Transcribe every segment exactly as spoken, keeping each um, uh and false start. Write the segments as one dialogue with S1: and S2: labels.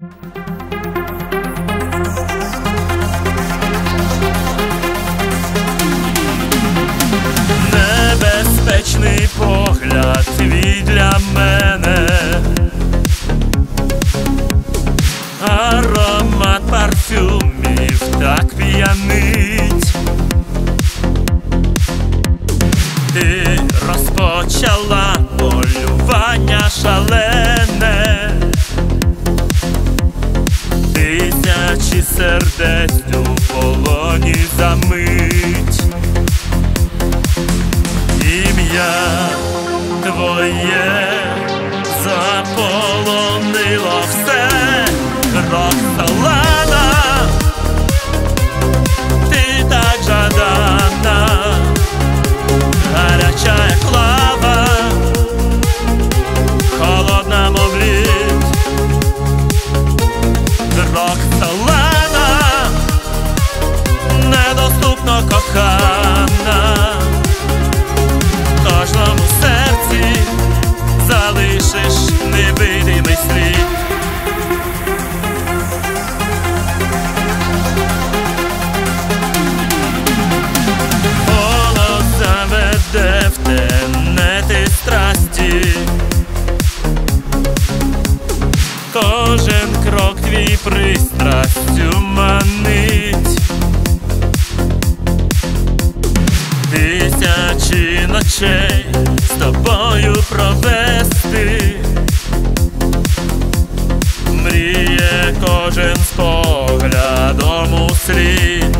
S1: Небезпечний погляд твій для мене, аромат парфюмів так п'янить. Ти розпочала полювання шалене, тисячі сердець у полоні за мить. Ім'я твоє заполонило все, Роксолана, ти так жадана, гаряча як лава, холодна мов лід. Роксолана, недоступно кохана, в кожному серці залишиш невидимий слід. Голос заведе в тенети страсті, кожен крок твій пристрастю манить. Тисячі ночей з тобою провести, мріє кожен з поглядом у слід.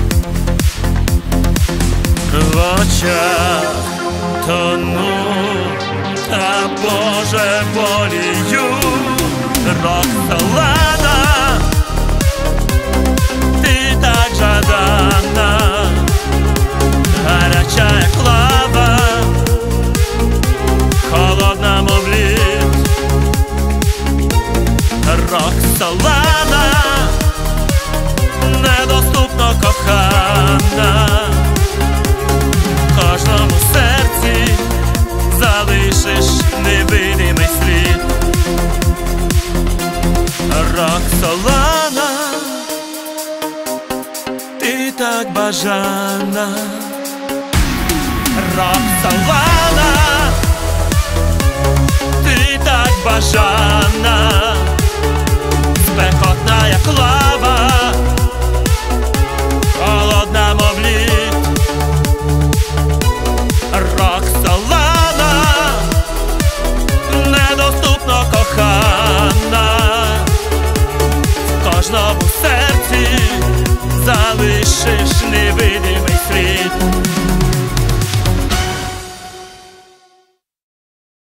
S1: В очах тону, та Боже болію. Роксолана, ти так жадана, гаряча як лава, холодна мов лід. Роксолана, недоступно кохана, в кожному серці залишиш невидимий слід. Роксолана, ти так бажана. Роксолана, ти так бажана.